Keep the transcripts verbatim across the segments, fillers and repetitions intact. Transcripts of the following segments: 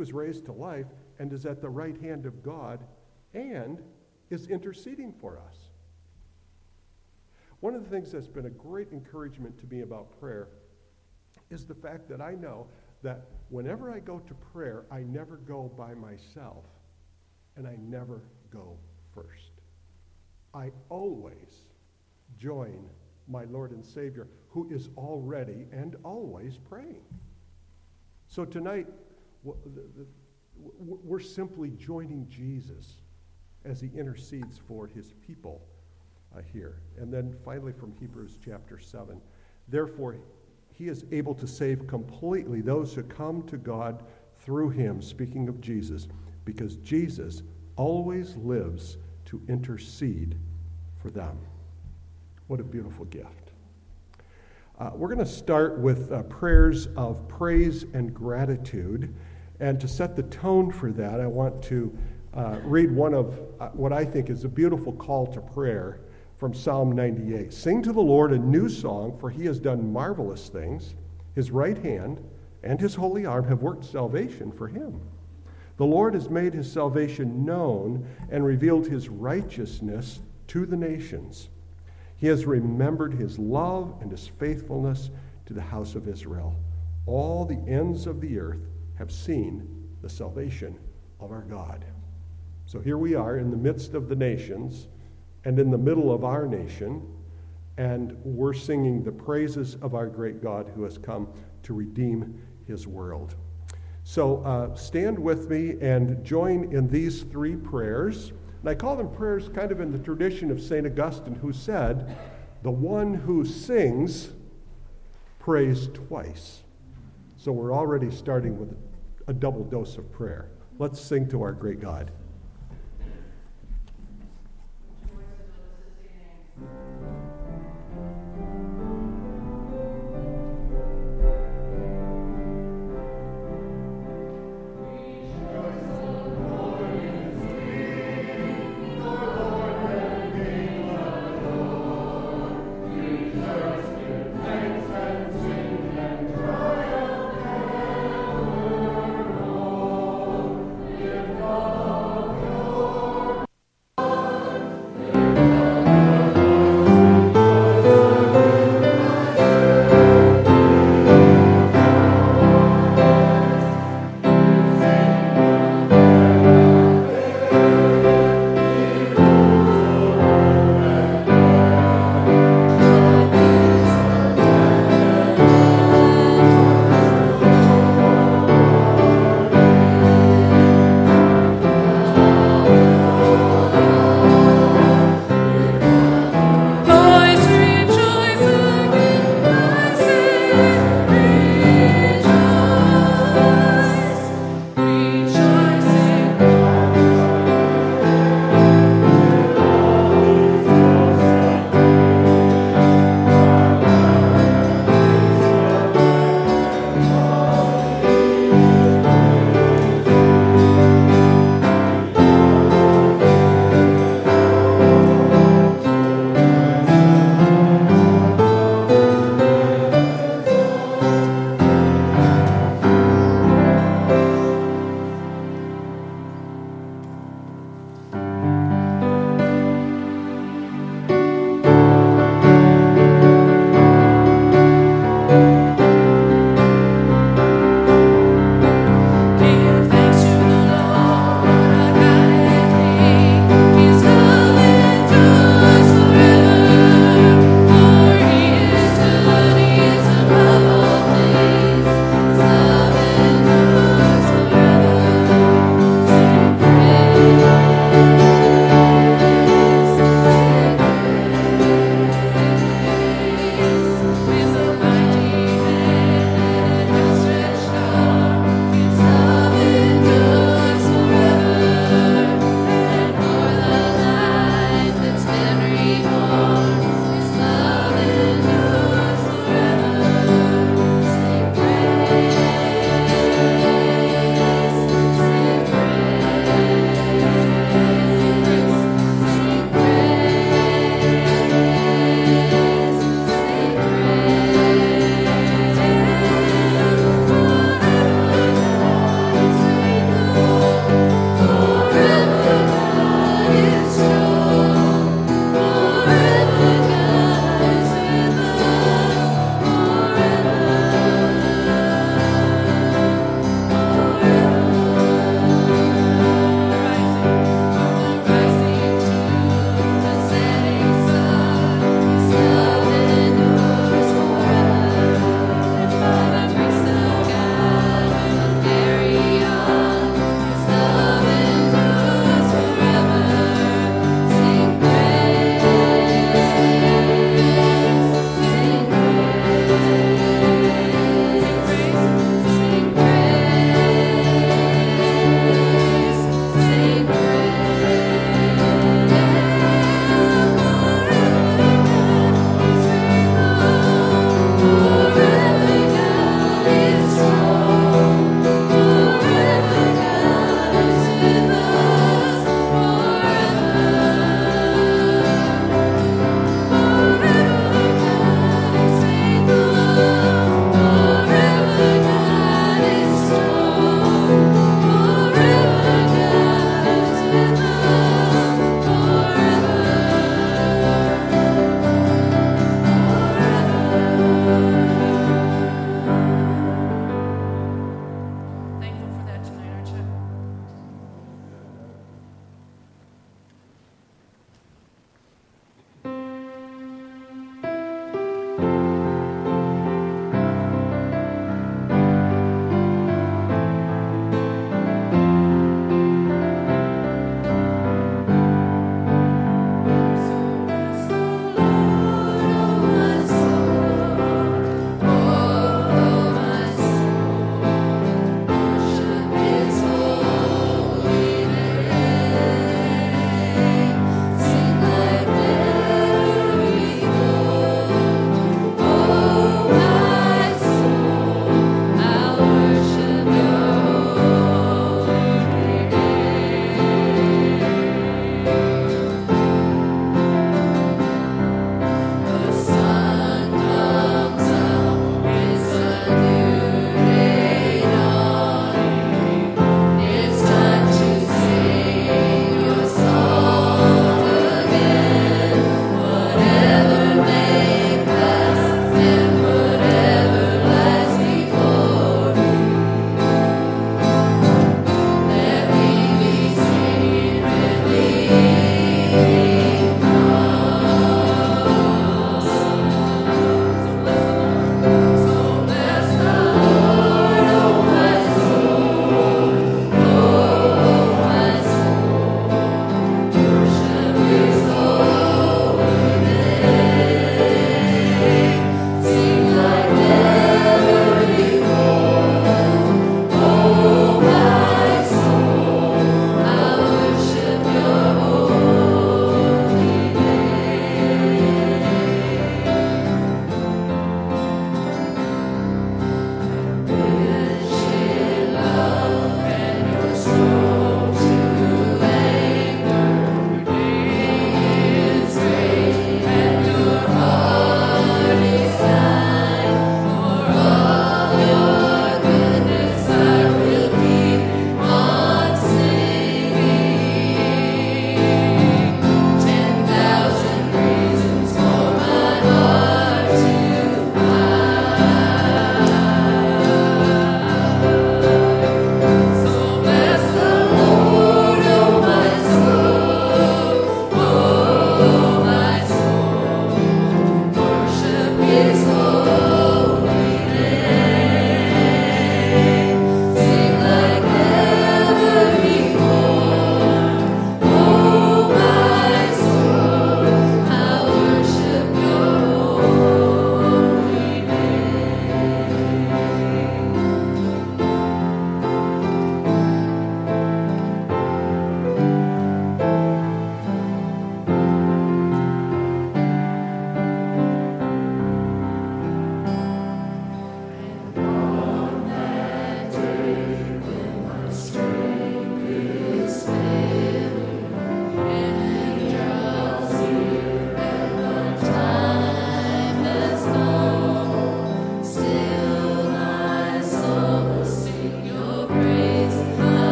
was raised to life and is at the right hand of God and is interceding for us. One of the things that's been a great encouragement to me about prayer is the fact that I know that whenever I go to prayer, I never go by myself, and I never go first. I always join my Lord and Savior, who is already and always praying. So tonight, we're simply joining Jesus as he intercedes for his people uh, here. And then finally from Hebrews chapter seven, therefore he is able to save completely those who come to God through him, speaking of Jesus, because Jesus always lives to intercede for them. What a beautiful gift. Uh, we're going to start with uh, prayers of praise and gratitude. And to set the tone for that, I want to uh, read one of uh, what I think is a beautiful call to prayer from Psalm ninety-eight. Sing to the Lord a new song, for he has done marvelous things. His right hand and his holy arm have worked salvation for him. The Lord has made his salvation known and revealed his righteousness to the nations. He has remembered his love and his faithfulness to the house of Israel. All the ends of the earth have seen the salvation of our God. So here we are in the midst of the nations and in the middle of our nation, and we're singing the praises of our great God who has come to redeem his world. So uh, stand with me and join in these three prayers. And I call them prayers kind of in the tradition of Saint Augustine, who said, the one who sings prays twice. So we're already starting with a double dose of prayer. Let's sing to our great God. Oh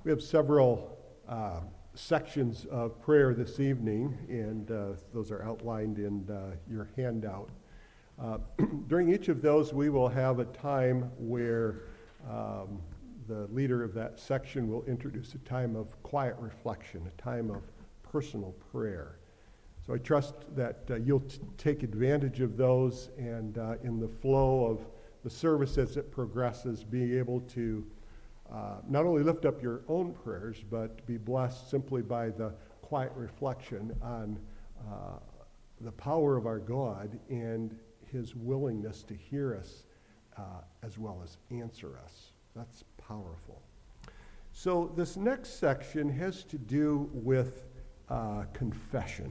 We have several uh, sections of prayer this evening, and uh, those are outlined in uh, your handout. Uh, during each of those, we will have a time where um, the leader of that section will introduce a time of quiet reflection, a time of personal prayer. So I trust that uh, you'll t- take advantage of those, and uh, in the flow of the service as it progresses, be able to uh, not only lift up your own prayers, but be blessed simply by the quiet reflection on uh, the power of our God and his willingness to hear us uh, as well as answer us. That's powerful. So this next section has to do with uh, confession.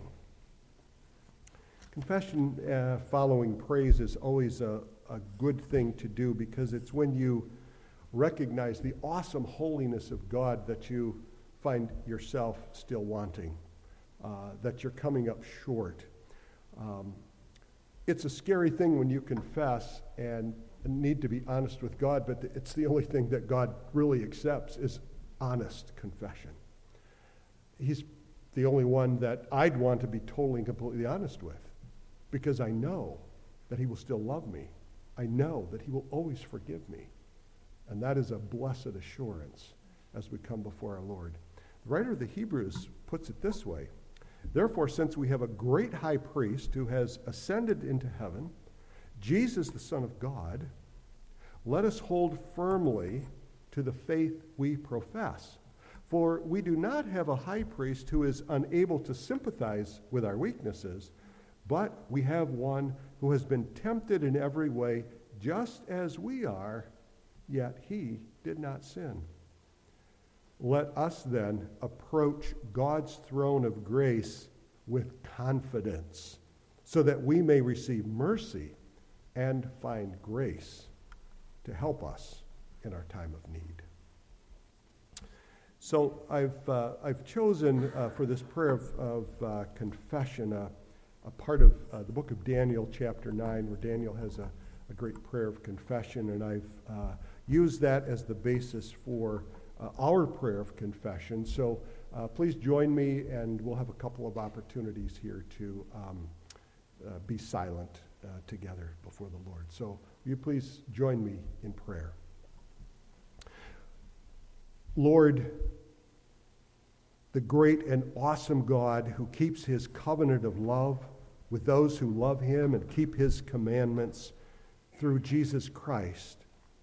Confession uh, following praise is always a, a good thing to do, because it's when you recognize the awesome holiness of God that you find yourself still wanting, uh, that you're coming up short. Um, it's a scary thing when you confess and need to be honest with God, but it's the only thing that God really accepts is honest confession. He's the only one that I'd want to be totally and completely honest with, because I know that he will still love me. I know that he will always forgive me. And that is a blessed assurance as we come before our Lord. The writer of the Hebrews puts it this way: therefore, since we have a great high priest who has ascended into heaven, Jesus, the Son of God, let us hold firmly to the faith we profess. For we do not have a high priest who is unable to sympathize with our weaknesses, but we have one who has been tempted in every way, just as we are, yet he did not sin. Let us then approach God's throne of grace with confidence, so that we may receive mercy and find grace to help us in our time of need. So I've uh, I've chosen uh, for this prayer of, of uh, confession uh, a part of uh, the book of Daniel, chapter nine, where Daniel has a, a great prayer of confession, and I've uh, used that as the basis for uh, our prayer of confession. So uh, please join me, and we'll have a couple of opportunities here to um, uh, be silent uh, together before the Lord. So will you please join me in prayer? Lord, the great and awesome God who keeps his covenant of love with those who love him and keep his commandments through Jesus Christ,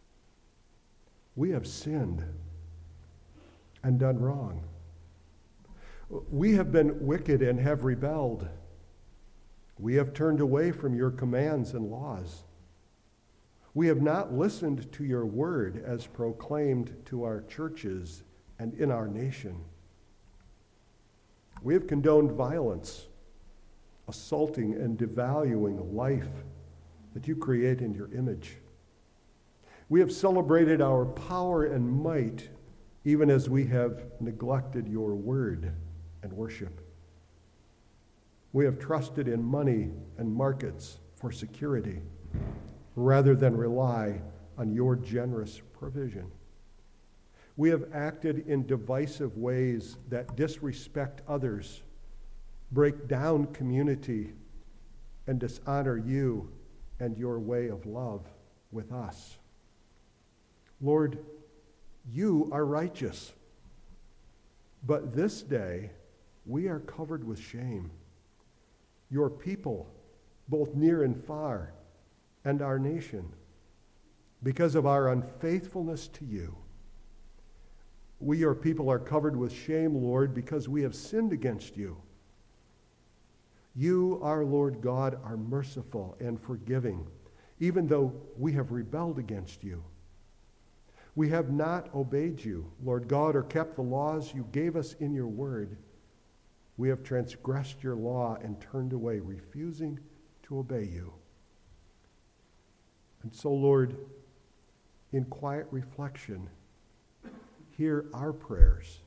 we have sinned and done wrong. We have been wicked and have rebelled. We have turned away from your commands and laws. We have not listened to your word as proclaimed to our churches and in our nation. We have condoned violence, assaulting and devaluing life that you create in your image. We have celebrated our power and might, even as we have neglected your word and worship. We have trusted in money and markets for security, rather than rely on your generous provision. We have acted in divisive ways that disrespect others, break down community, and dishonor you and your way of love with us. Lord, you are righteous, but this day we are covered with shame. Your people, both near and far, and our nation, because of our unfaithfulness to you. We, your people, are covered with shame, Lord, because we have sinned against you. You, our Lord God, are merciful and forgiving, even though we have rebelled against you. We have not obeyed you, Lord God, or kept the laws you gave us in your word. We have transgressed your law and turned away, refusing to obey you. And so, Lord, in quiet reflection, hear our prayers.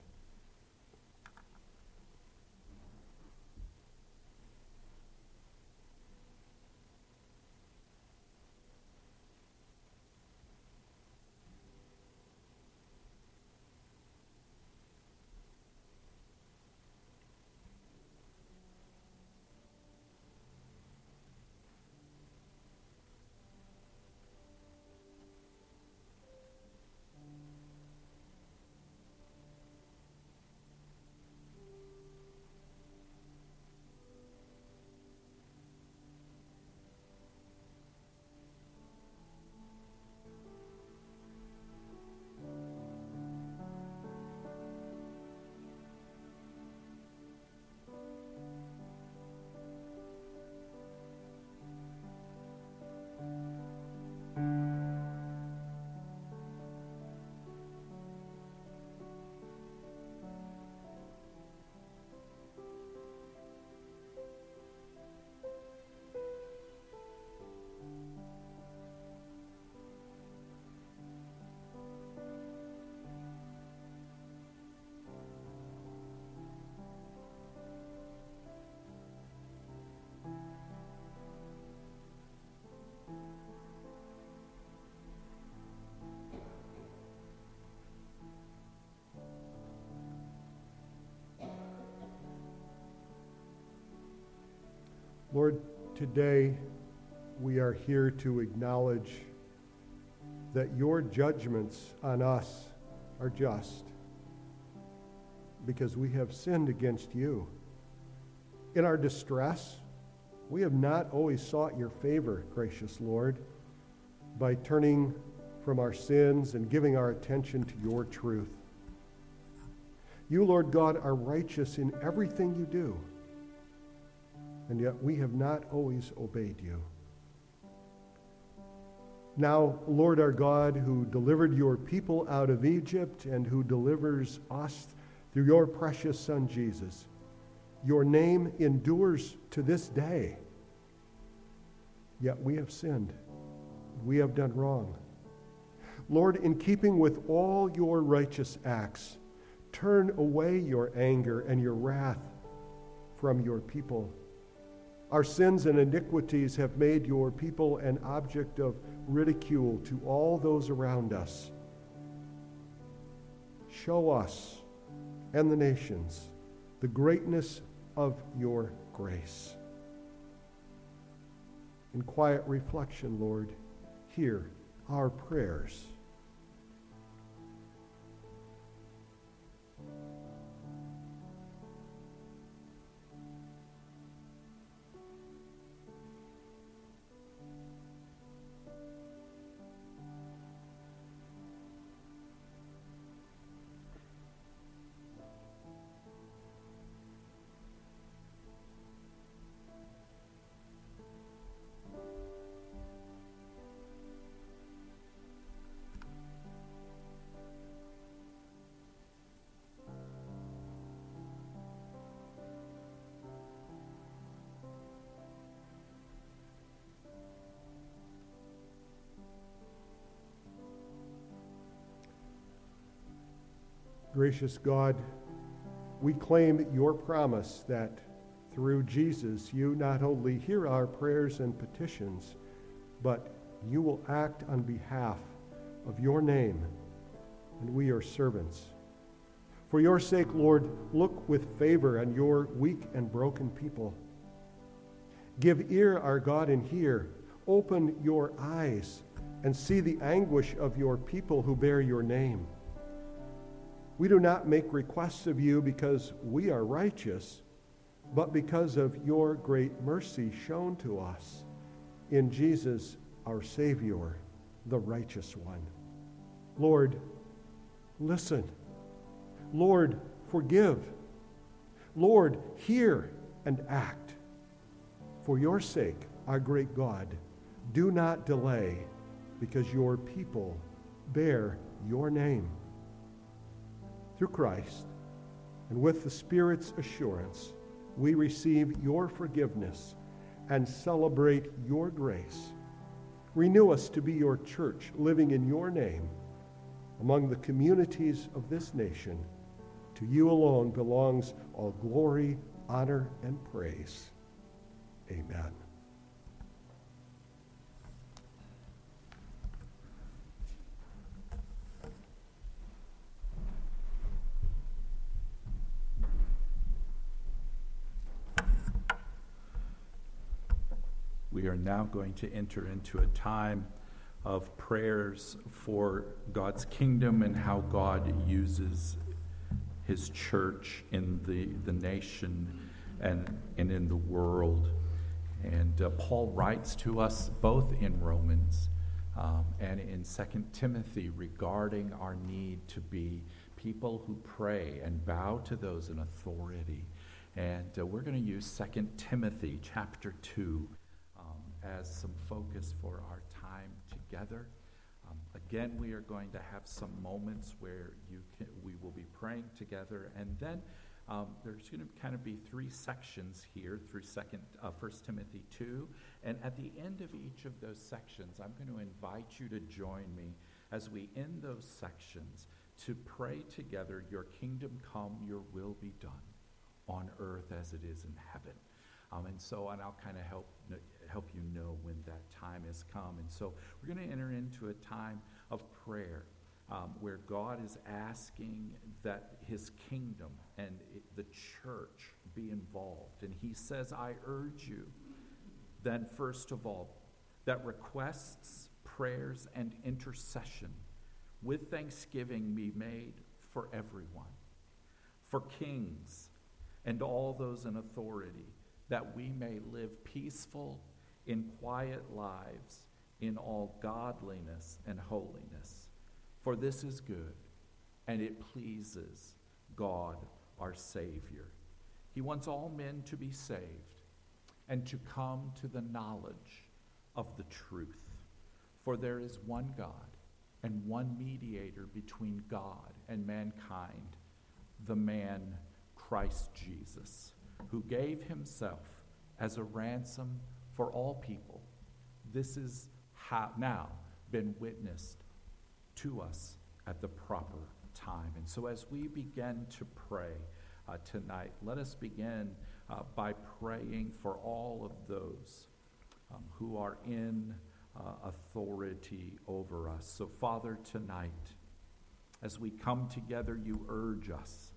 Lord, today we are here to acknowledge that your judgments on us are just because we have sinned against you. In our distress, we have not always sought your favor, gracious Lord, by turning from our sins and giving our attention to your truth. You, Lord God, are righteous in everything you do, and yet we have not always obeyed you. Now, Lord our God, who delivered your people out of Egypt and who delivers us through your precious Son, Jesus, your name endures to this day. Yet we have sinned. We have done wrong. Lord, in keeping with all your righteous acts, turn away your anger and your wrath from your people. Our sins and iniquities have made your people an object of ridicule to all those around us. Show us and the nations the greatness of your grace. In quiet reflection, Lord, hear our prayers. Gracious God, we claim your promise that through Jesus you not only hear our prayers and petitions, but you will act on behalf of your name, and we are servants. For your sake, Lord, look with favor on your weak and broken people. Give ear, our God, and hear. Open your eyes and see the anguish of your people who bear your name. We do not make requests of you because we are righteous, but because of your great mercy shown to us in Jesus, our Savior, the righteous one. Lord, listen. Lord, forgive. Lord, hear and act. For your sake, our great God, do not delay, because your people bear your name. Through Christ, and with the Spirit's assurance, we receive your forgiveness and celebrate your grace. Renew us to be your church, living in your name among the communities of this nation. To you alone belongs all glory, honor, and praise. Amen. We are now going to enter into a time of prayers for God's kingdom and how God uses his church in the, the nation and, and in the world. And uh, Paul writes to us both in Romans um, and in Second Timothy regarding our need to be people who pray and bow to those in authority. And uh, we're going to use Second Timothy chapter two as some focus for our time together. Um, again, we are going to have some moments where you can, we will be praying together, and then um, there's going to kind of be three sections here through Second, uh, First Timothy two, and at the end of each of those sections, I'm going to invite you to join me as we end those sections to pray together, your kingdom come, your will be done on earth as it is in heaven. Um, and so, and I'll kind of help help you know when that time has come. And so we're going to enter into a time of prayer um, where God is asking that his kingdom and it, the church be involved. And he says, I urge you then first of all, that requests, prayers, and intercession with thanksgiving be made for everyone, for kings and all those in authority, that we may live peaceful, in quiet lives, in all godliness and holiness. For this is good, and it pleases God our Savior. He wants all men to be saved and to come to the knowledge of the truth. For there is one God and one mediator between God and mankind, the man Christ Jesus, who gave himself as a ransom for all people. This is how now been witnessed to us at the proper time. And so as we begin to pray uh, tonight, let us begin uh, by praying for all of those um, who are in uh, authority over us. So Father, tonight, as we come together, you urge us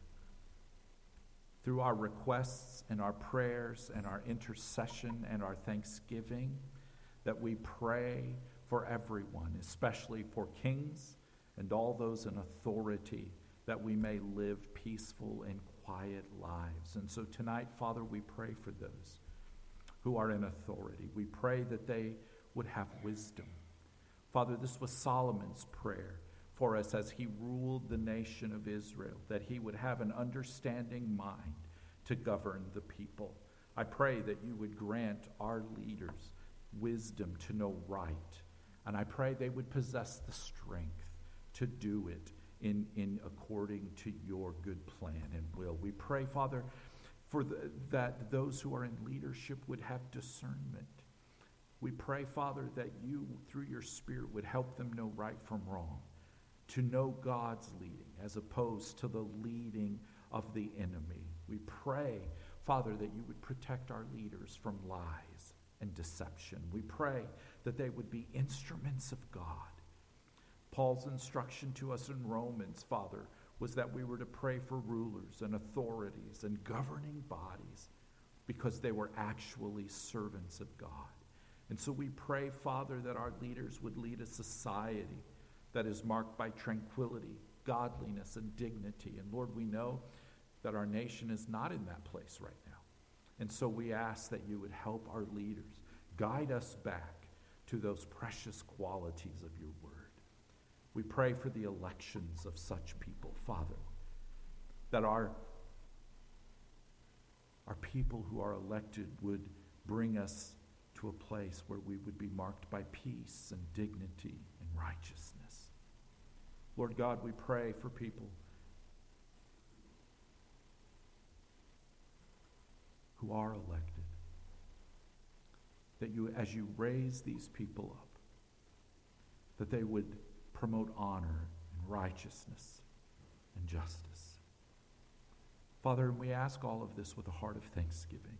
through our requests and our prayers and our intercession and our thanksgiving that we pray for everyone, especially for kings and all those in authority, that we may live peaceful and quiet lives. And so tonight, Father, we pray for those who are in authority. We pray that they would have wisdom. Father, this was Solomon's prayer for us as he ruled the nation of Israel, that he would have an understanding mind to govern the people. I pray that you would grant our leaders wisdom to know right, and I pray they would possess the strength to do it in, in according to your good plan and will. We pray, Father, for the, that those who are in leadership would have discernment. We pray, Father, that you, through your Spirit, would help them know right from wrong, to know God's leading as opposed to the leading of the enemy. We pray, Father, that you would protect our leaders from lies and deception. We pray that they would be instruments of God. Paul's instruction to us in Romans, Father, was that we were to pray for rulers and authorities and governing bodies because they were actually servants of God. And so we pray, Father, that our leaders would lead a society that is marked by tranquility, godliness, and dignity. And Lord, we know that our nation is not in that place right now. And so we ask that you would help our leaders, guide us back to those precious qualities of your word. We pray for the elections of such people, Father, that our, our people who are elected would bring us to a place where we would be marked by peace and dignity and righteousness. Lord God, we pray for people who are elected, that you, as you raise these people up, that they would promote honor and righteousness and justice. Father, we ask all of this with a heart of thanksgiving.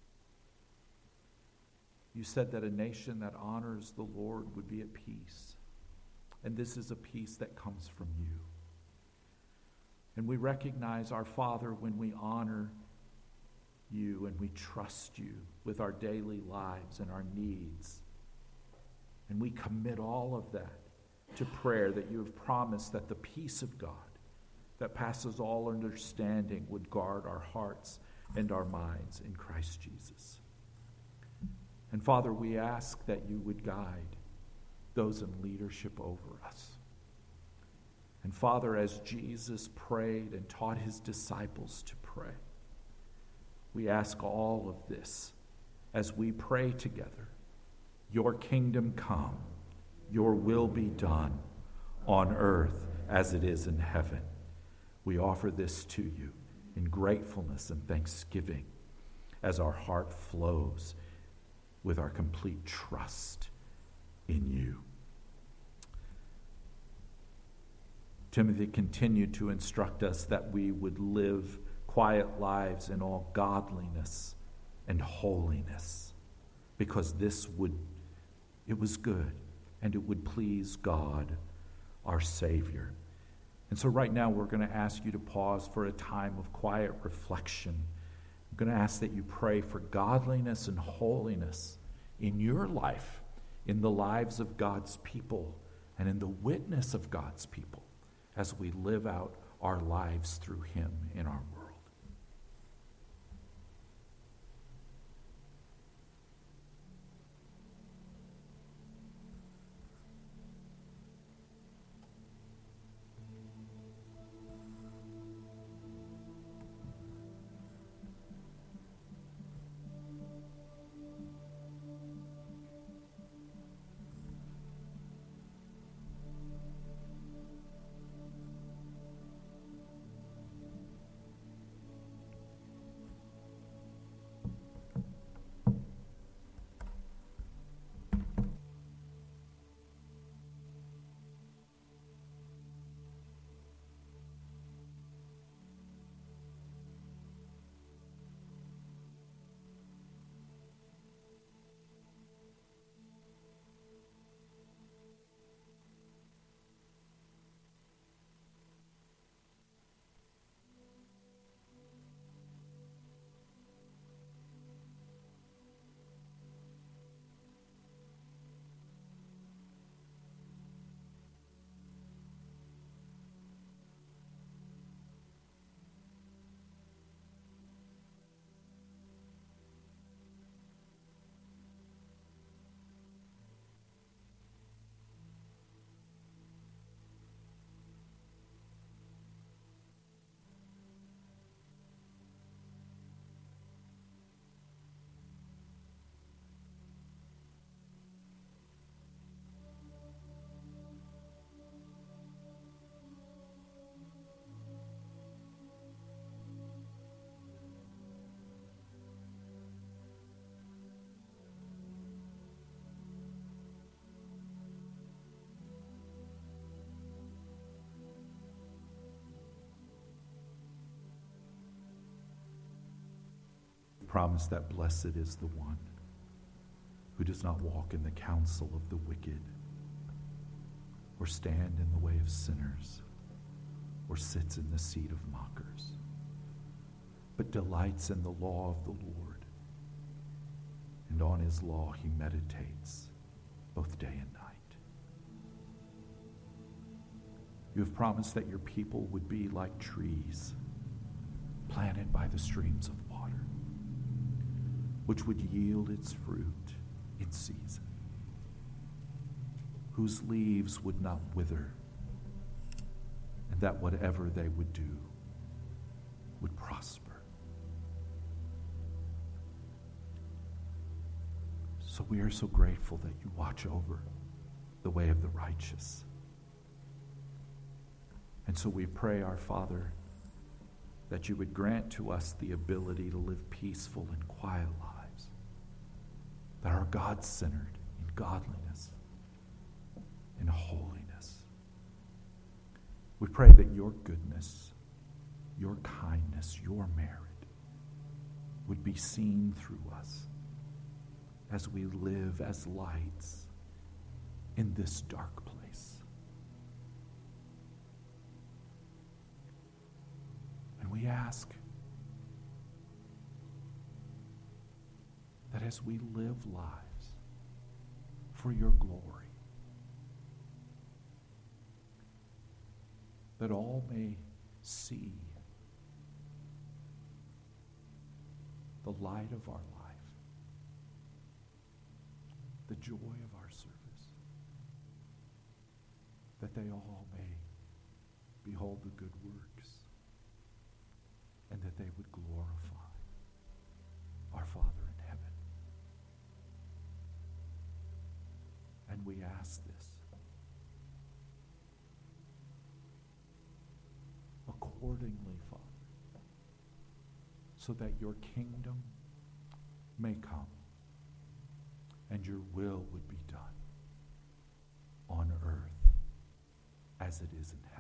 You said that a nation that honors the Lord would be at peace. And this is a peace that comes from you. And we recognize, our Father, when we honor you and we trust you with our daily lives and our needs, and we commit all of that to prayer, that you have promised that the peace of God that passes all understanding would guard our hearts and our minds in Christ Jesus. And Father, we ask that you would guide those in leadership over us. And Father, as Jesus prayed and taught his disciples to pray, we ask all of this as we pray together. Your kingdom come, your will be done on earth as it is in heaven. We offer this to you in gratefulness and thanksgiving as our heart flows with our complete trust in you. Timothy continued to instruct us that we would live quiet lives in all godliness and holiness, because this would, it was good, and it would please God, our Savior. And so right now we're going to ask you to pause for a time of quiet reflection. I'm going to ask that you pray for godliness and holiness in your life, in the lives of God's people, and in the witness of God's people as we live out our lives through him in our world. Promise that blessed is the one who does not walk in the counsel of the wicked, or stand in the way of sinners, or sits in the seat of mockers, but delights in the law of the Lord, and on his law he meditates both day and night. You have promised that your people would be like trees planted by the streams of water, which would yield its fruit in season, whose leaves would not wither, and that whatever they would do would prosper. So we are so grateful that you watch over the way of the righteous. And so we pray, our Father, that you would grant to us the ability to live peaceful and quiet lives that are God-centered in godliness, in holiness. We pray that your goodness, your kindness, your merit would be seen through us as we live as lights in this dark place. And we ask that as we live lives for your glory, that all may see the light of our life, the joy of our service, that they all may behold the good works, and that they would glorify our Father in heaven. And we ask this accordingly, Father, so that your kingdom may come and your will would be done on earth as it is in heaven.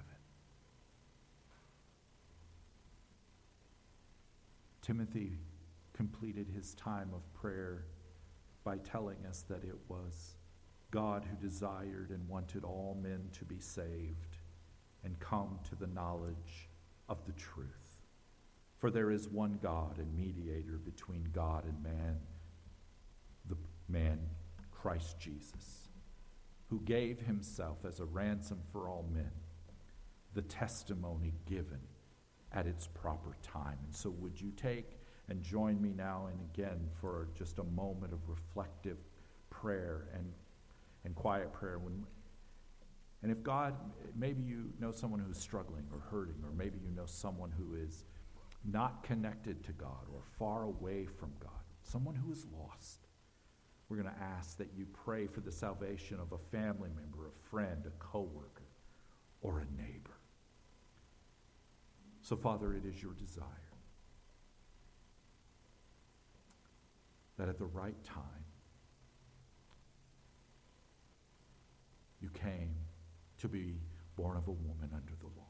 Timothy completed his time of prayer by telling us that it was God who desired and wanted all men to be saved and come to the knowledge of the truth. For there is one God and mediator between God and man, the man, Christ Jesus, who gave himself as a ransom for all men, the testimony given at its proper time. And so would you take and join me now and again for just a moment of reflective prayer and, and quiet prayer. When, and if God, maybe you know someone who's struggling or hurting, or maybe you know someone who is not connected to God or far away from God, someone who is lost. We're going to ask that you pray for the salvation of a family member, a friend, a coworker, or a neighbor. So, Father, it is your desire that at the right time you came to be born of a woman under the law.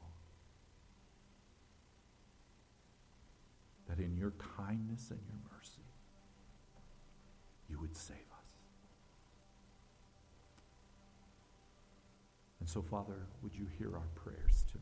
That in your kindness and your mercy, you would save us. And so, Father, would you hear our prayers tonight?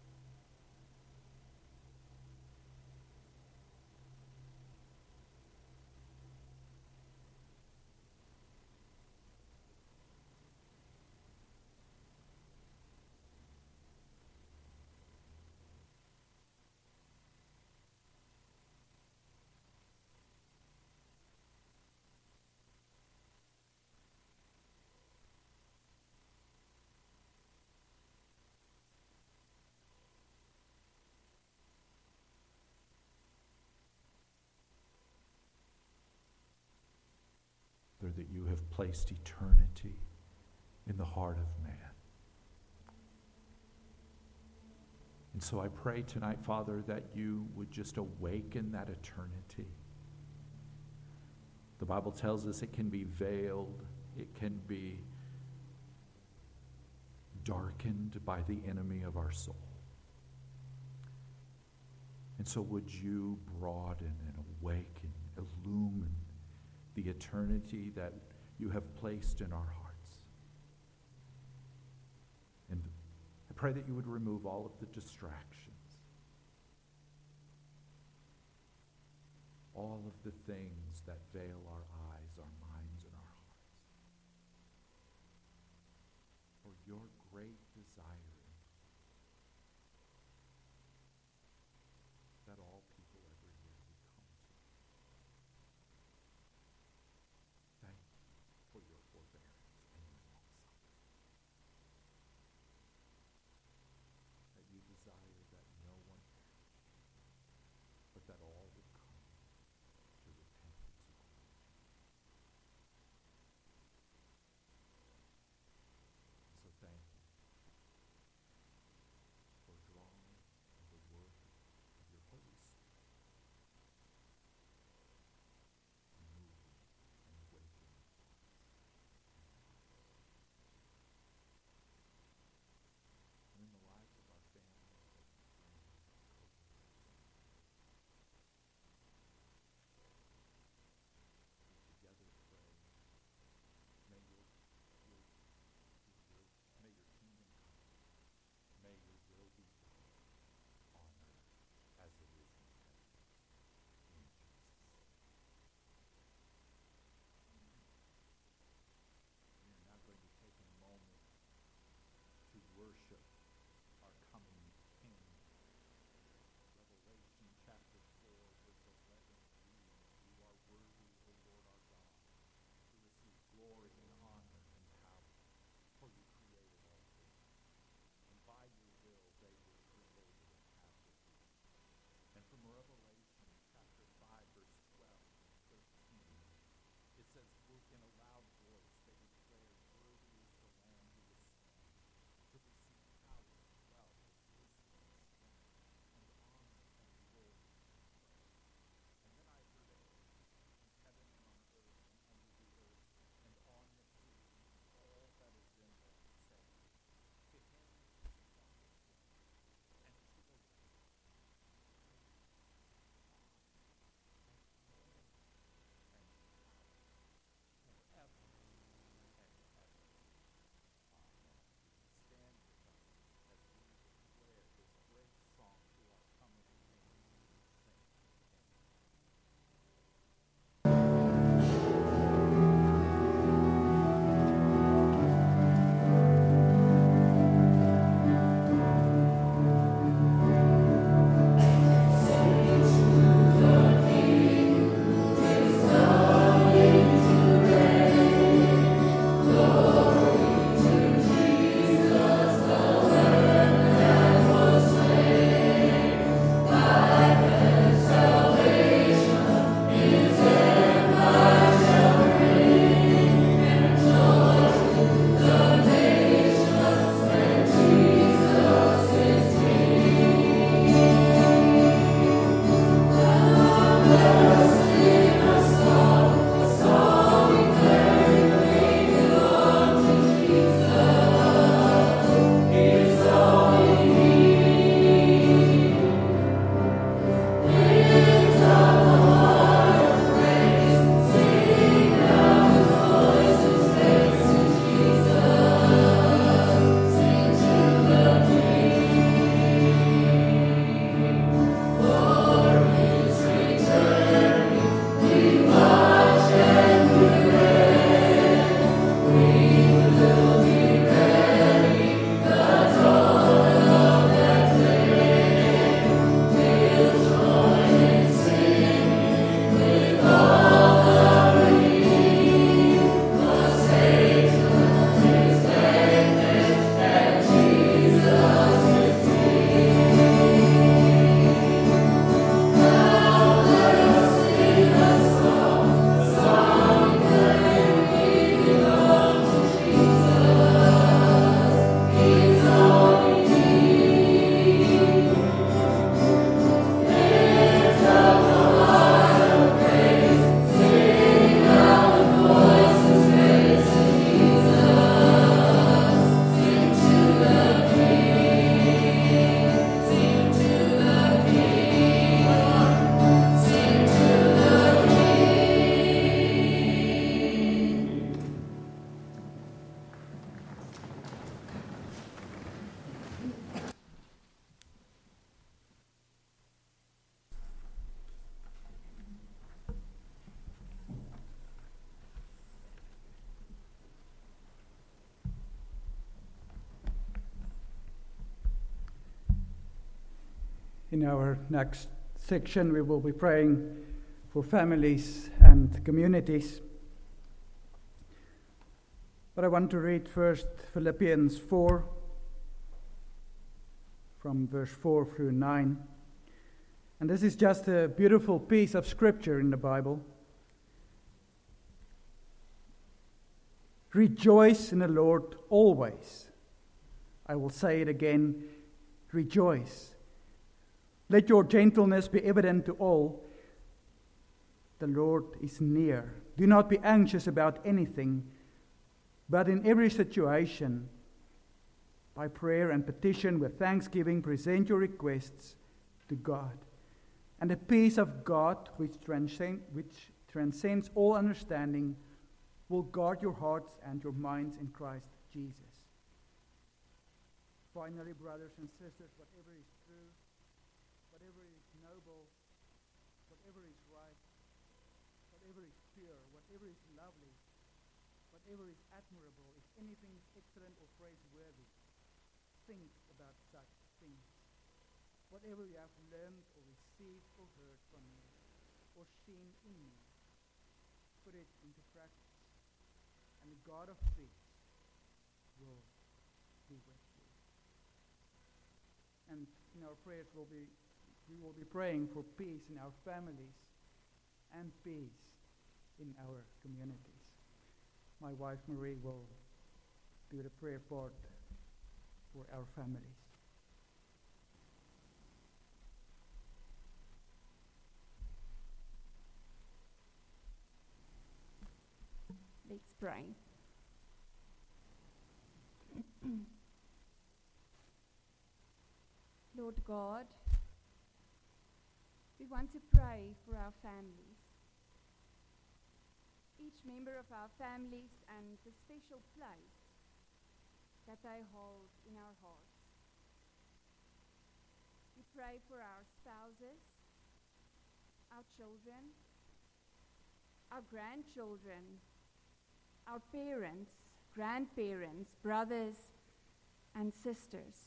That you have placed eternity in the heart of man. And so I pray tonight, Father, that you would just awaken that eternity. The Bible tells us it can be veiled, it can be darkened by the enemy of our soul. And so would you broaden and awaken, illumine the eternity that you have placed in our hearts. And I pray that you would remove all of the distractions, all of the things that veil our eyes, our minds, and our hearts. For your great desire that all people everywhere would come to. Thank you for your forbearance and your long-suffering. That you desire that no one perish, but that all would come to repentance and glory. In our next section, we will be praying for families and communities. But I want to read first Philippians four, from verse four through nine. And this is just a beautiful piece of scripture in the Bible. Rejoice in the Lord always. I will say it again, rejoice. Let your gentleness be evident to all. The Lord is near. Do not be anxious about anything, but in every situation, by prayer and petition with thanksgiving, present your requests to God. And the peace of God, which, transcend, which transcends all understanding, will guard your hearts and your minds in Christ Jesus. Finally, brothers and sisters, whatever is true, whatever is noble, whatever is right, whatever is pure, whatever is lovely, whatever is admirable, if anything is excellent or praiseworthy, think about such things. Whatever you have learned or received or heard from me, or seen in me, put it into practice, and the God of peace will be with you. And in our prayers, we'll be, we will be praying for peace in our families and peace in our communities. My wife Marie will do the prayer part for our families. Let's pray. Lord God, we want to pray for our families. Each member of our families and the special place that they hold in our hearts. We pray for our spouses, our children, our grandchildren, our parents, grandparents, brothers, and sisters.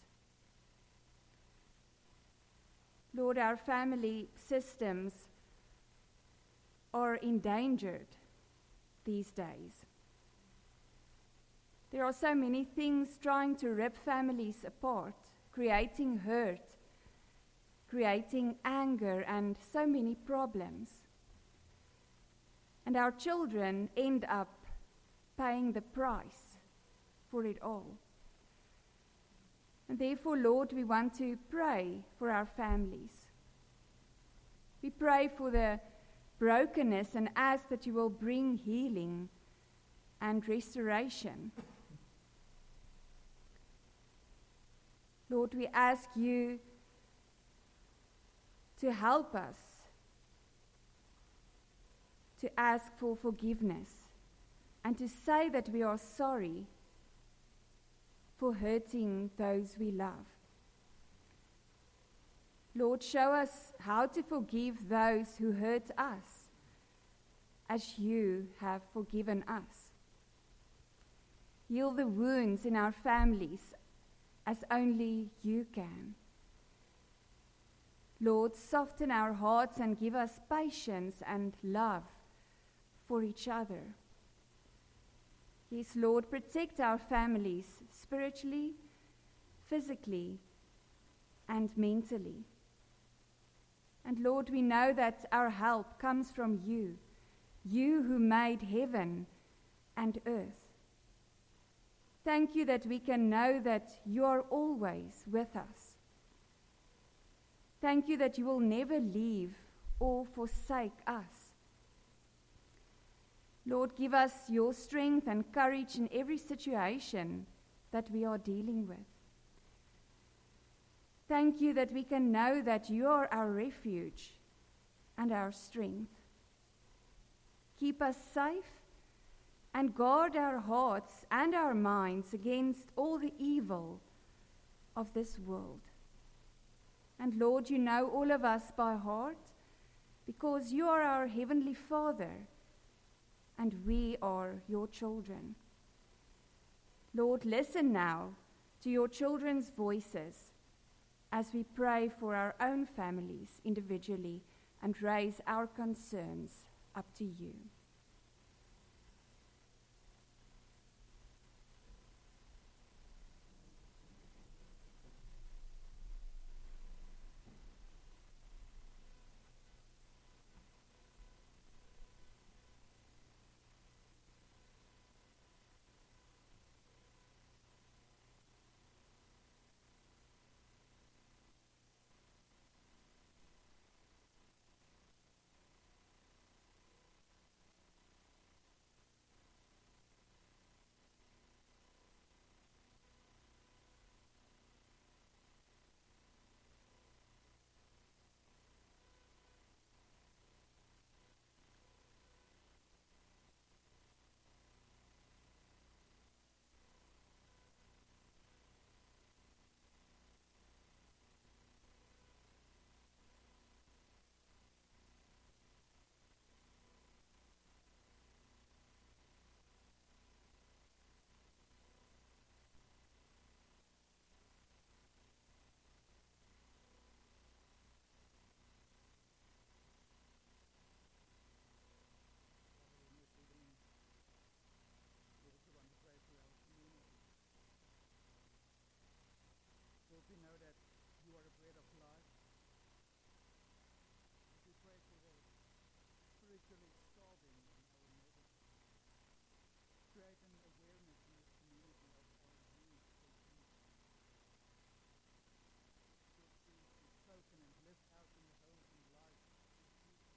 Lord, our family systems are endangered these days. There are so many things trying to rip families apart, creating hurt, creating anger, and so many problems. And our children end up paying the price for it all. And therefore, Lord, we want to pray for our families. We pray for the brokenness and ask that you will bring healing and restoration. Lord, we ask you to help us to ask for forgiveness and to say that we are sorry for hurting those we love. Lord, show us how to forgive those who hurt us, as you have forgiven us. Heal the wounds in our families as only you can. Lord, soften our hearts and give us patience and love for each other. Yes, Lord, protect our families spiritually, physically, and mentally. And Lord, we know that our help comes from you, you who made heaven and earth. Thank you that we can know that you are always with us. Thank you that you will never leave or forsake us. Lord, give us your strength and courage in every situation that we are dealing with. Thank you that we can know that you are our refuge and our strength. Keep us safe and guard our hearts and our minds against all the evil of this world. And Lord, you know all of us by heart because you are our Heavenly Father and we are your children. Lord, listen now to your children's voices as we pray for our own families individually and raise our concerns up to you. We know that you are the bread of life. We pray for the spiritually starving in our neighborhood. Create an awareness in this community of our need for Jesus. Your truth be spoken and lived out in the homes and lives of Jesus.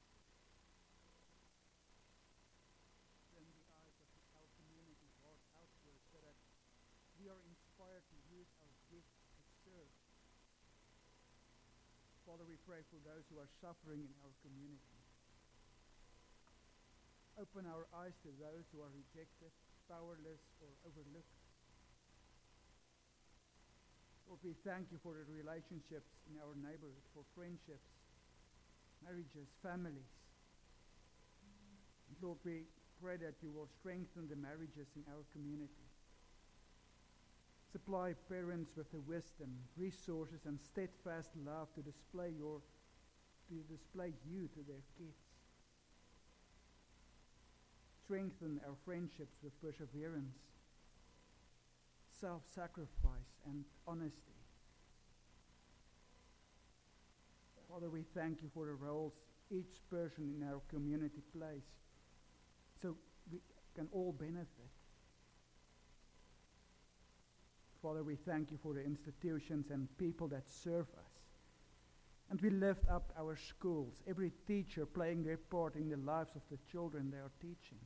Turn the eyes of our community heart outward so that we are inspired to use our gifts to serve. Father, we pray for those who are suffering in our community. Open our eyes to those who are rejected, powerless, or overlooked. Lord, we thank you for the relationships in our neighborhood, for friendships, marriages, families. And Lord, we pray that you will strengthen the marriages in our community. Supply parents with the wisdom, resources, and steadfast love to display your, to display you to their kids. Strengthen our friendships with perseverance, self-sacrifice, and honesty. Father, we thank you for the roles each person in our community plays, so we can all benefit. Father, we thank you for the institutions and people that serve us. And we lift up our schools, every teacher playing their part in the lives of the children they are teaching.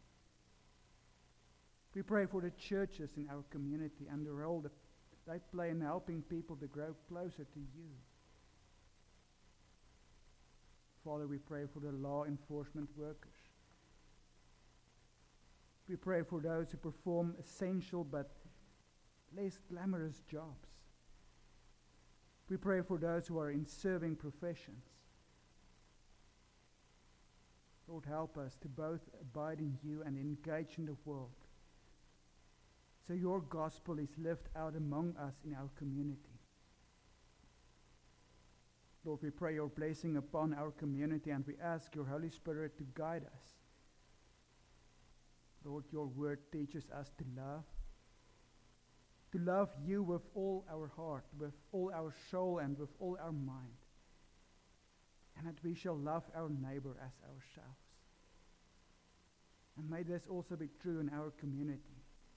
We pray for the churches in our community and the role that they play in helping people to grow closer to you. Father, we pray for the law enforcement workers. We pray for those who perform essential but less glamorous jobs. We pray for those who are in serving professions. Lord, help us to both abide in you and engage in the world, so your gospel is lived out among us in our community. Lord, we pray your blessing upon our community, and we ask your Holy Spirit to guide us. Lord, your word teaches us to love, to love you with all our heart, with all our soul, and with all our mind, and that we shall love our neighbor as ourselves. And may this also be true in our community.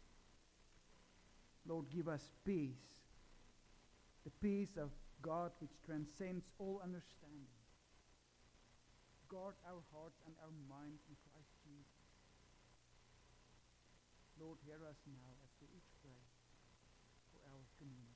Lord, give us peace, the peace of God which transcends all understanding. Guard our hearts and our minds in Christ Jesus. Lord, hear us now as we each pray for our community.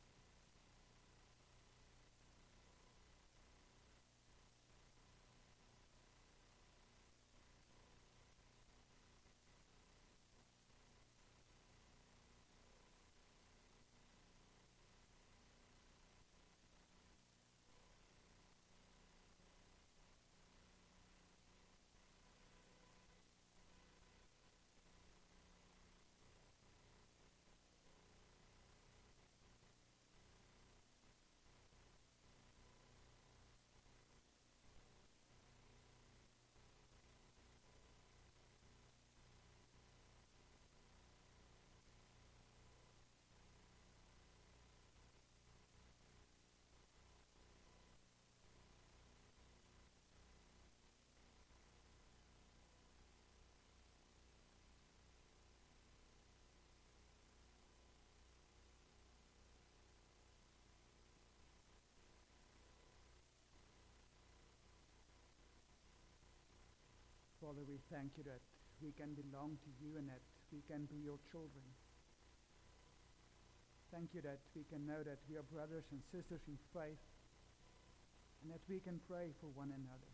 Father, we thank you that we can belong to you and that we can be your children. Thank you that we can know that we are brothers and sisters in faith and that we can pray for one another.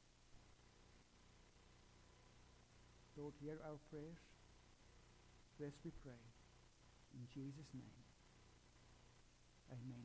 Lord, hear our prayers. This we pray. In Jesus' name. Amen.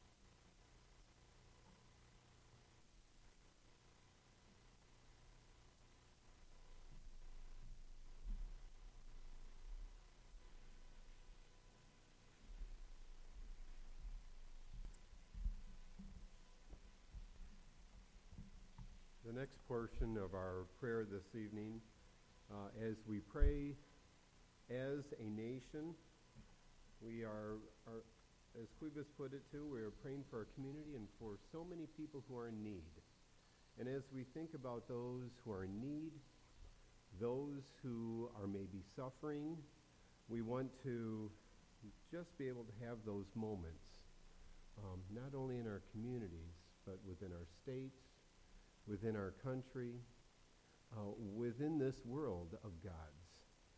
The next portion of our prayer this evening, uh, as we pray as a nation, we are, are, as Cuevas put it too, we are praying for our community and for so many people who are in need. And as we think about those who are in need, those who are maybe suffering, we want to just be able to have those moments, um, not only in our communities, but within our states, within our country, uh, within this world of God's.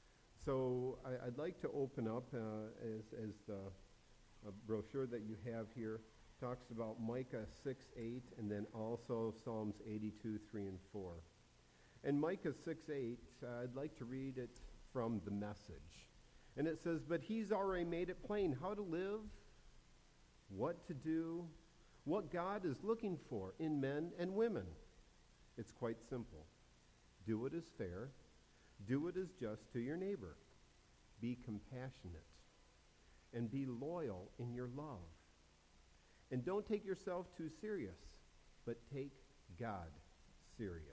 So I, I'd like to open up, uh, as, as the uh, brochure that you have here talks about Micah six eight, and then also Psalms eighty-two three and four. And Micah six eight, uh, I'd like to read it from the Message. And it says, "But he's already made it plain how to live, what to do, what God is looking for in men and women. It's quite simple. Do what is fair. Do what is just to your neighbor. Be compassionate. And be loyal in your love. And don't take yourself too serious, but take God serious."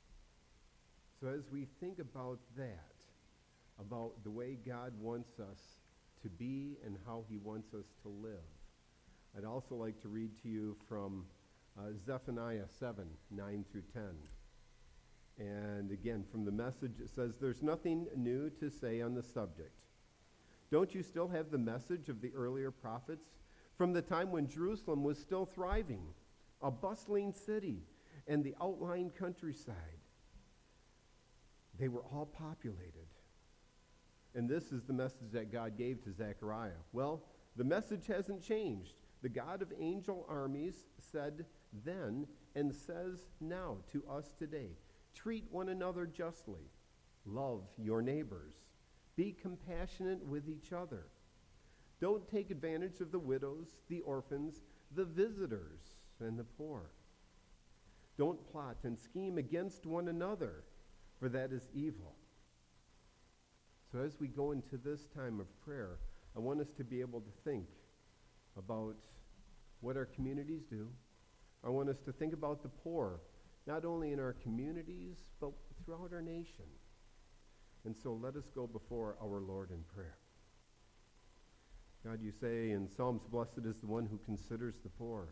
So as we think about that, about the way God wants us to be and how he wants us to live, I'd also like to read to you from Uh, Zephaniah seven, nine through ten. And again, from the Message, it says, "There's nothing new to say on the subject. Don't you still have the message of the earlier prophets from the time when Jerusalem was still thriving, a bustling city, and the outlying countryside? They were all populated." And this is the message that God gave to Zechariah. Well, the message hasn't changed. The God of angel armies said then and says now to us today, treat one another justly. Love your neighbors. Be compassionate with each other. Don't take advantage of the widows, the orphans, the visitors, and the poor. Don't plot and scheme against one another, for that is evil. So as we go into this time of prayer, I want us to be able to think about what our communities do. I want us to think about the poor, not only in our communities, but throughout our nation. And so let us go before our Lord in prayer. God, you say in Psalms, "Blessed is the one who considers the poor."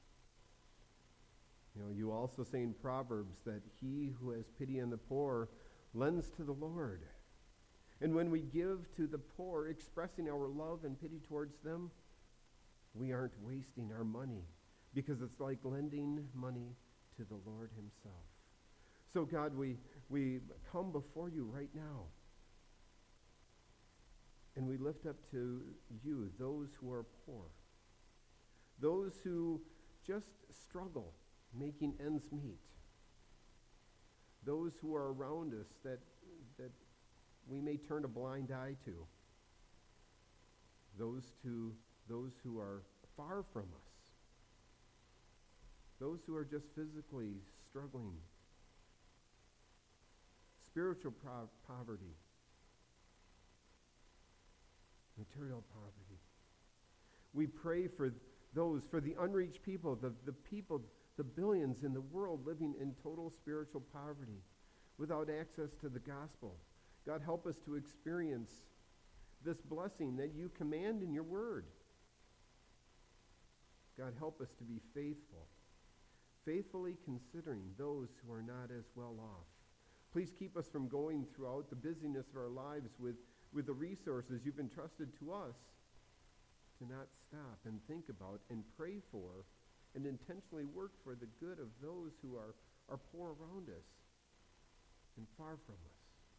You know, you also say in Proverbs that he who has pity on the poor lends to the Lord. And when we give to the poor, expressing our love and pity towards them, we aren't wasting our money, because it's like lending money to the Lord himself. So God, we, we come before you right now, and we lift up to you those who are poor, those who just struggle making ends meet, those who are around us that, that we may turn a blind eye to, those to those who are far from us, those who are just physically struggling, spiritual pro- poverty, material poverty. We pray for those, for the unreached people, the, the people, the billions in the world living in total spiritual poverty without access to the gospel. God, help us to experience this blessing that you command in your word. God, help us to be faithful, faithfully considering those who are not as well off. Please keep us from going throughout the busyness of our lives with, with the resources you've entrusted to us to not stop and think about and pray for and intentionally work for the good of those who are, are poor around us. and far from us.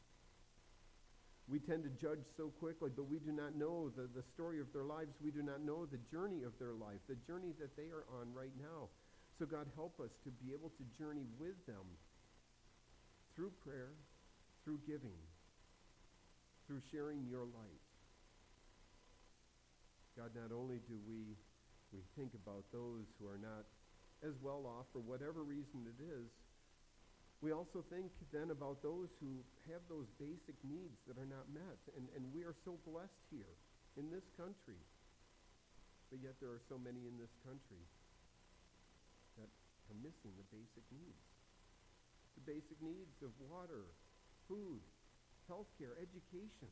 We tend to judge so quickly, but we do not know the, the story of their lives. We do not know the journey of their life, the journey that they are on right now. So God, help us to be able to journey with them through prayer, through giving, through sharing your light. God, not only do we, we think about those who are not as well off for whatever reason it is, we also think then about those who have those basic needs that are not met. And, and we are so blessed here in this country. But yet there are so many in this country that are missing the basic needs. The basic needs of water, food, healthcare, education.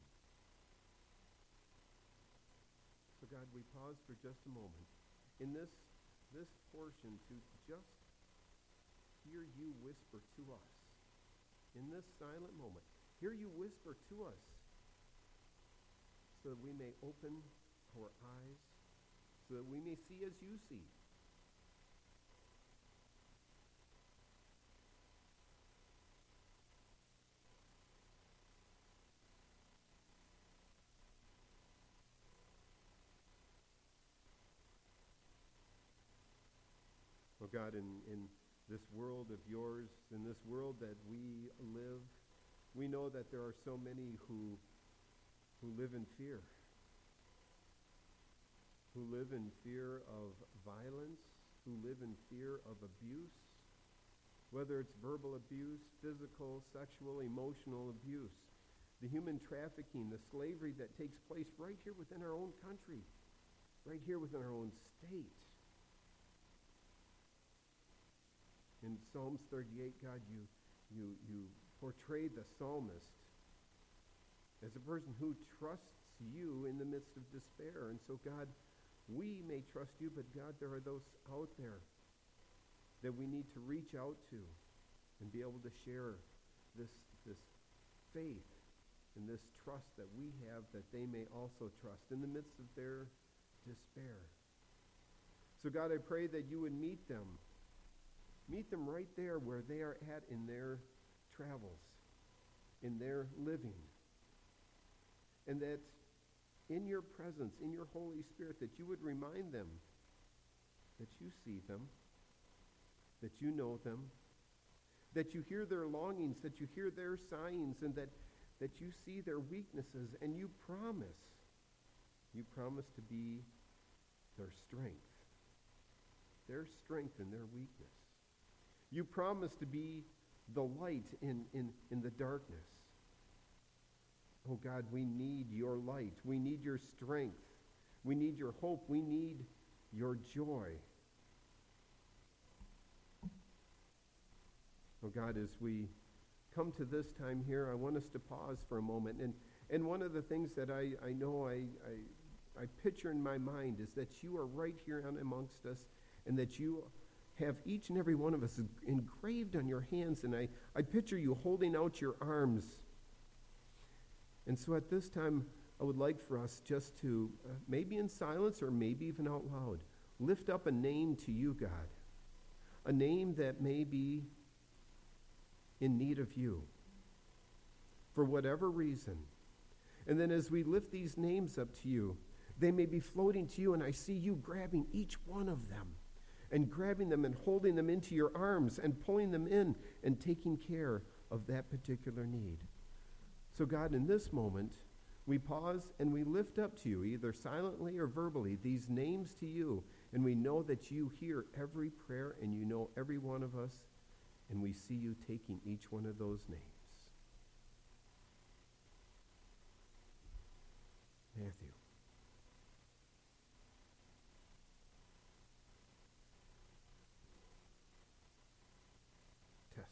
So God, we pause for just a moment in this, this portion to just hear you whisper to us. In this silent moment, hear you whisper to us so that we may open our eyes, so that we may see as you see. Oh God, in, in this world of yours, in this world that we live, we know that there are so many who, who live in fear, who live in fear of violence, who live in fear of abuse, whether it's verbal abuse, physical, sexual, emotional abuse, the human trafficking, the slavery that takes place right here within our own country, right here within our own state. In Psalms thirty-eight, God, you, you, you portray the psalmist as a person who trusts you in the midst of despair. And so, God, we may trust you, but God, there are those out there that we need to reach out to and be able to share this, this faith and this trust that we have, that they may also trust in the midst of their despair. So, God, I pray that you would meet them. Meet them right there where they are at in their travels, in their living. And that in your presence, in your Holy Spirit, that you would remind them that you see them, that you know them, that you hear their longings, that you hear their sighings, and that, that you see their weaknesses, and you promise, you promise to be their strength, their strength in their weakness. You promise to be the light in, in, in the darkness. Oh God, we need your light. We need your strength. We need your hope. We need your joy. Oh God, as we come to this time here, I want us to pause for a moment. And, and one of the things that I, I know I, I, I picture in my mind is that you are right here amongst us, and that you have each and every one of us engraved on your hands, and I, I picture you holding out your arms. And so at this time, I would like for us just to, uh, maybe in silence or maybe even out loud, lift up a name to you, God, a name that may be in need of you for whatever reason. And then as we lift these names up to you, they may be floating to you, and I see you grabbing each one of them and grabbing them and holding them into your arms and pulling them in and taking care of that particular need. So God, in this moment, we pause and we lift up to you, either silently or verbally, these names to you, and we know that you hear every prayer and you know every one of us, and we see you taking each one of those names. Matthew. Tess.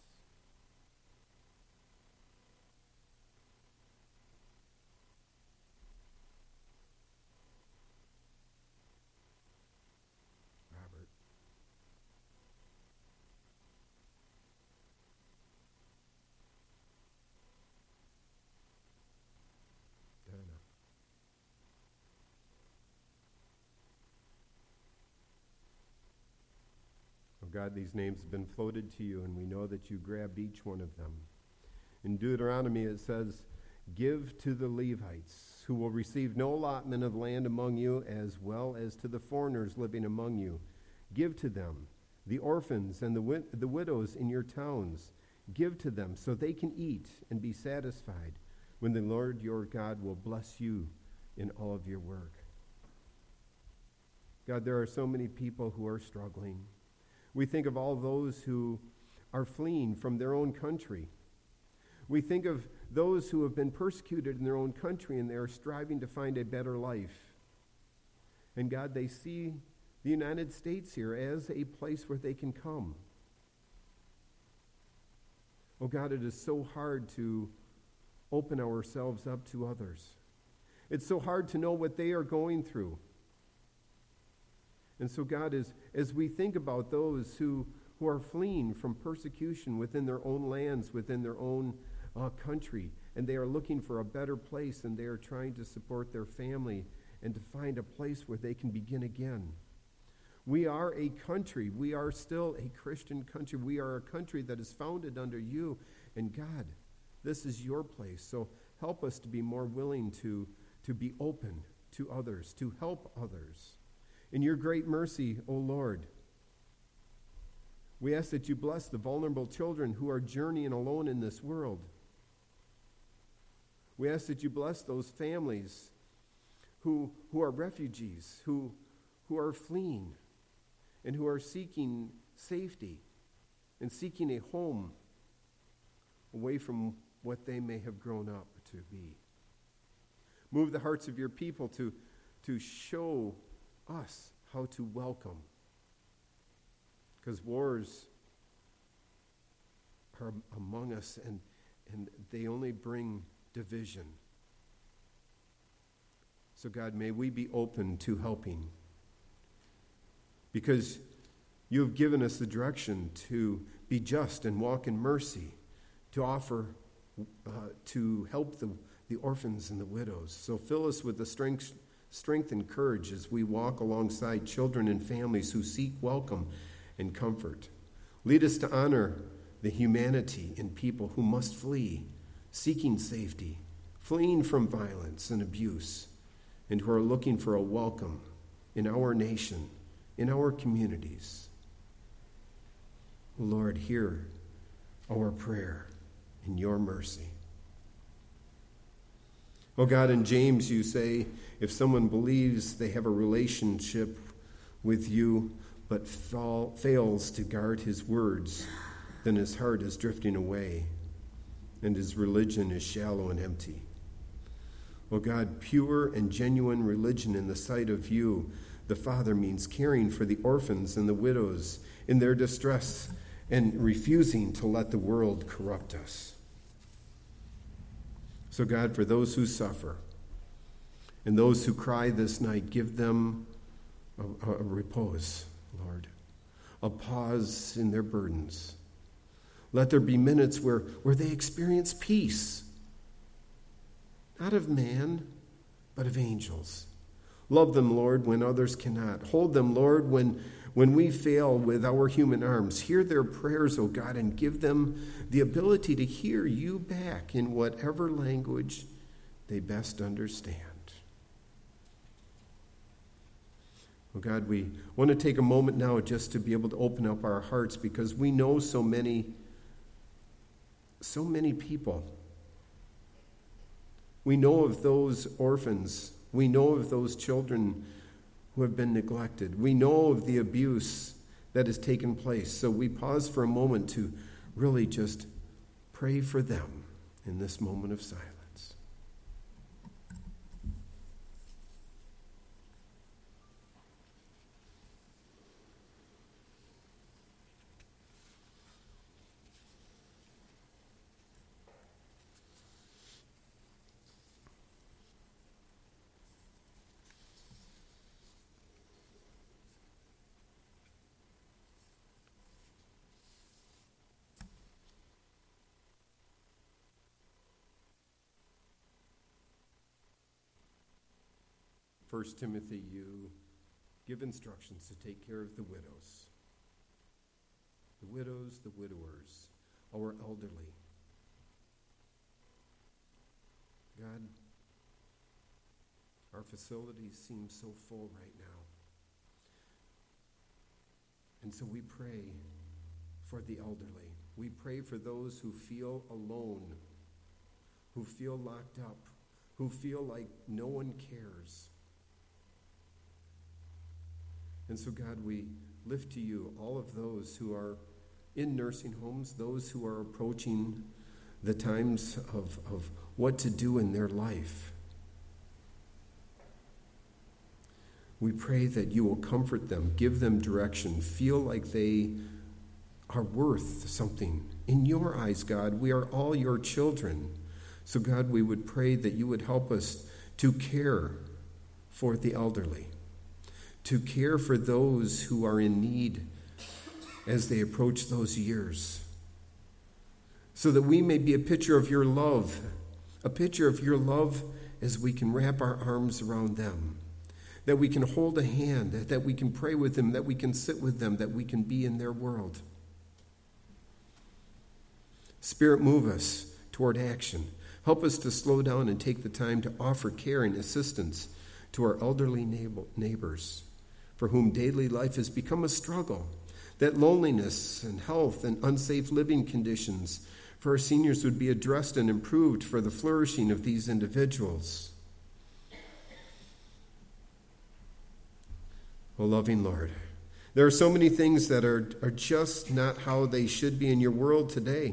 Robert. Donna. Oh God, these names have been floated to you, and we know that you grabbed each one of them. In Deuteronomy it says, "Give to the Levites, who will receive no allotment of land among you, as well as to the foreigners living among you. Give to them, the orphans and the, wid- the widows in your towns. Give to them so they can eat and be satisfied when the Lord your God will bless you in all of your work." God, there are so many people who are struggling. We think of all those who are fleeing from their own country. We think of those who have been persecuted in their own country and they are striving to find a better life. And God, they see the United States here as a place where they can come. Oh God, it is so hard to open ourselves up to others. It's so hard to know what they are going through. And so God, as, as we think about those who, who are fleeing from persecution within their own lands, within their own uh, country, and they are looking for a better place, and they are trying to support their family and to find a place where they can begin again. We are a country. We are still a Christian country. We are a country that is founded under you. And God, this is your place. So help us to be more willing to, to be open to others, to help others. In your great mercy, O Lord, we ask that you bless the vulnerable children who are journeying alone in this world. We ask that you bless those families who, who are refugees, who, who are fleeing, and who are seeking safety and seeking a home away from what they may have grown up to be. Move the hearts of your people to, to show us how to welcome. Because wars are among us, and, and they only bring division. So God, may we be open to helping. Because you have given us the direction to be just and walk in mercy, to offer, uh, to help the, the orphans and the widows. So fill us with the strength Strength and courage as we walk alongside children and families who seek welcome and comfort. Lead us to honor the humanity in people who must flee, seeking safety, fleeing from violence and abuse, and who are looking for a welcome in our nation, in our communities. Lord, hear our prayer in your mercy. Oh God, in James you say, if someone believes they have a relationship with you but fall, fails to guard his words, then his heart is drifting away and his religion is shallow and empty. Oh God, pure and genuine religion in the sight of you, the Father, means caring for the orphans and the widows in their distress and refusing to let the world corrupt us. So God, for those who suffer and those who cry this night, give them a, a repose, Lord, a pause in their burdens. Let there be minutes where, where they experience peace, not of man, but of angels. Love them, Lord, when others cannot. Hold them, Lord, when, when we fail with our human arms. Hear their prayers, O God, and give them the ability to hear you back in whatever language they best understand. Oh God, we want to take a moment now just to be able to open up our hearts, because we know so many, so many people. We know of those orphans. We know of those children who have been neglected. We know of the abuse that has taken place. So we pause for a moment to really just pray for them in this moment of silence. First Timothy, you give instructions to take care of the widows. The widows, the widowers, our elderly. God, our facilities seem so full right now. And so we pray for the elderly. We pray for those who feel alone, who feel locked up, who feel like no one cares. And so, God, we lift to you all of those who are in nursing homes, those who are approaching the times of, of what to do in their life. We pray that you will comfort them, give them direction, feel like they are worth something. In your eyes, God, we are all your children. So, God, we would pray that you would help us to care for the elderly, to care for those who are in need as they approach those years, so that we may be a picture of your love, a picture of your love as we can wrap our arms around them, that we can hold a hand, that we can pray with them, that we can sit with them, that we can be in their world. Spirit, move us toward action. Help us to slow down and take the time to offer care and assistance to our elderly neighbors, for whom daily life has become a struggle, that loneliness and health and unsafe living conditions for our seniors would be addressed and improved for the flourishing of these individuals. Oh, loving Lord, there are so many things that are, are just not how they should be in your world today.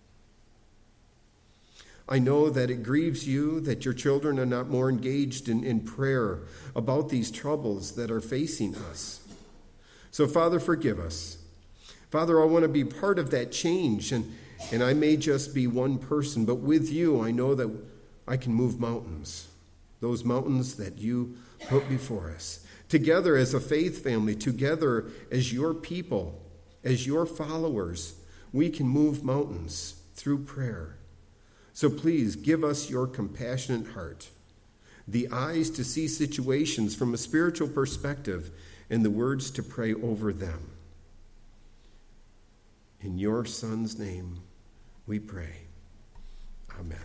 I know that it grieves you that your children are not more engaged in, in prayer about these troubles that are facing us. So, Father, forgive us. Father, I want to be part of that change, and, and I may just be one person, but with you, I know that I can move mountains, those mountains that you put before us. Together as a faith family, together as your people, as your followers, we can move mountains through prayer. So please give us your compassionate heart, the eyes to see situations from a spiritual perspective, and the words to pray over them. In your Son's name we pray. Amen.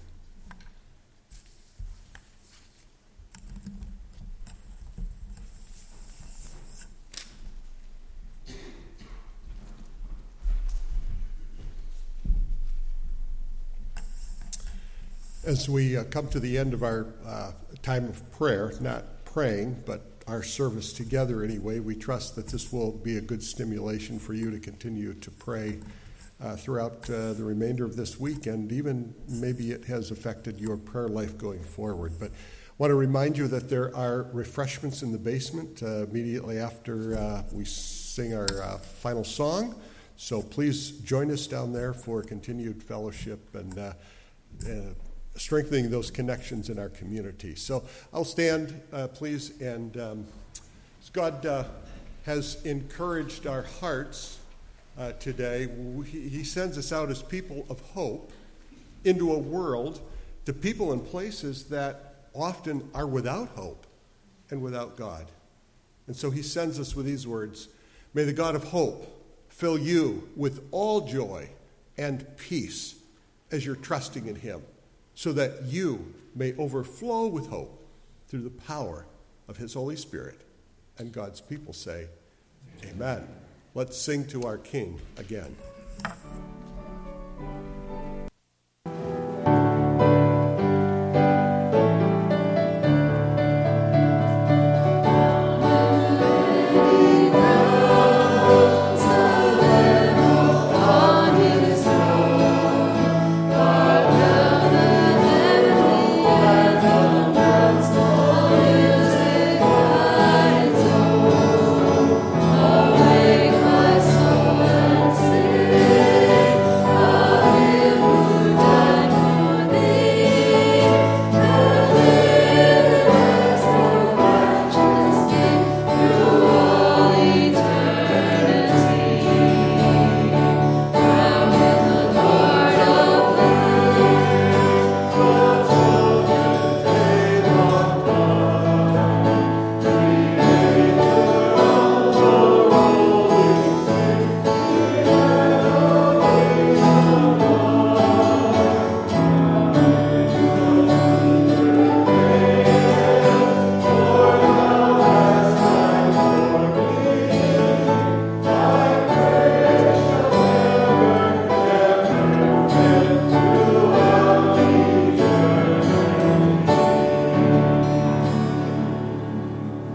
As we uh, come to the end of our uh, time of prayer, not praying, but our service together anyway, we trust that this will be a good stimulation for you to continue to pray uh, throughout uh, the remainder of this week, and even maybe it has affected your prayer life going forward. But I want to remind you that there are refreshments in the basement uh, immediately after uh, we sing our uh, final song. So please join us down there for continued fellowship and uh, uh, strengthening those connections in our community. So I'll stand, uh, please, and um, God uh, has encouraged our hearts uh, today. He, he sends us out as people of hope into a world, to people and places that often are without hope and without God. And so he sends us with these words: may the God of hope fill you with all joy and peace as you're trusting in him, so that you may overflow with hope through the power of his Holy Spirit. And God's people say, amen. Let's sing to our King again.